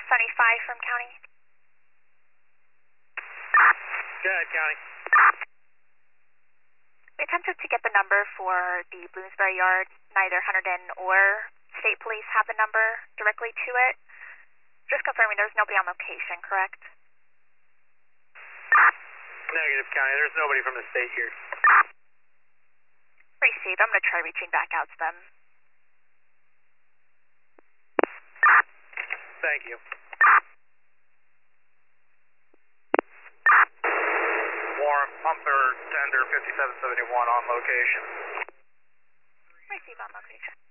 75 from County. Go ahead, County. We attempted to get the number for the Bloomsbury Yard. Neither Hunterdon or State Police have the number directly to it. Just confirming there's nobody on location, correct? Negative, County. There's nobody from the state here. Received. I'm going to try reaching back out to them. Thank you. Warren, Pumper, Tender, 5771 on location. Receive on location.